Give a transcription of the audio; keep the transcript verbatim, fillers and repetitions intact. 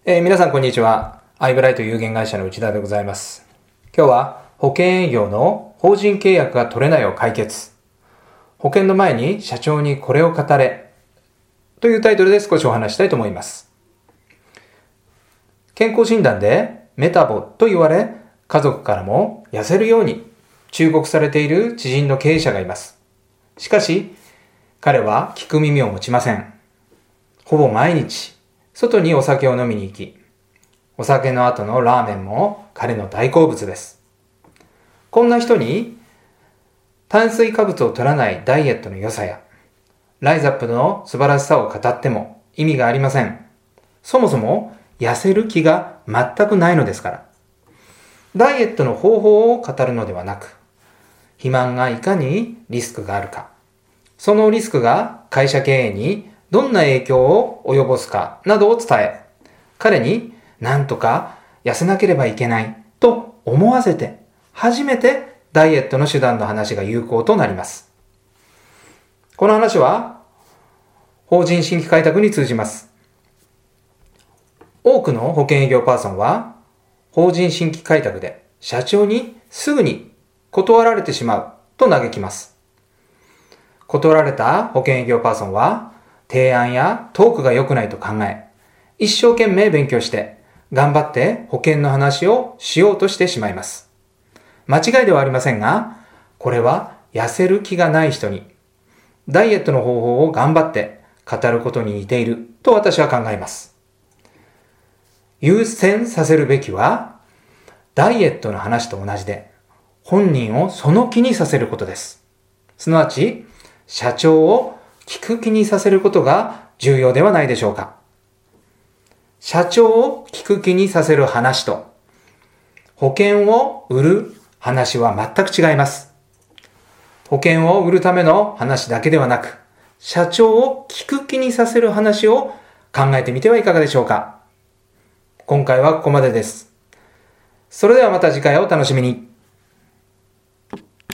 えー、皆さんこんにちは。アイブライト有限会社の内田でございます。今日は保険営業の法人契約が取れないを解決。保険の前に社長にこれを語れというタイトルで少しお話したいと思います。健康診断でメタボと言われ、家族からも痩せるように忠告されている知人の経営者がいます。しかし彼は聞く耳を持ちません。ほぼ毎日外にお酒を飲みに行き、お酒の後のラーメンも彼の大好物です。こんな人に炭水化物を取らないダイエットの良さやライザップの素晴らしさを語っても意味がありません。そもそも痩せる気が全くないのですから。ダイエットの方法を語るのではなく、肥満がいかにリスクがあるか、そのリスクが会社経営にどんな影響を及ぼすかなどを伝え、彼になんとか痩せなければいけないと思わせて、初めてダイエットの手段の話が有効となります。この話は法人新規開拓に通じます。多くの保険営業パーソンは法人新規開拓で社長にすぐに断られてしまうと嘆きます。断られた保険営業パーソンは提案やトークが良くないと考え、一生懸命勉強して頑張って保険の話をしようとしてしまいます。間違いではありませんが、これは痩せる気がない人にダイエットの方法を頑張って語ることに似ていると私は考えます。優先させるべきはダイエットの話と同じで本人をその気にさせることです。すなわち社長を聞く気にさせることが重要ではないでしょうか。社長を聞く気にさせる話と保険を売る話は全く違います。保険を売るための話だけではなく、社長を聞く気にさせる話を考えてみてはいかがでしょうか。今回はここまでです。それではまた次回をお楽しみに。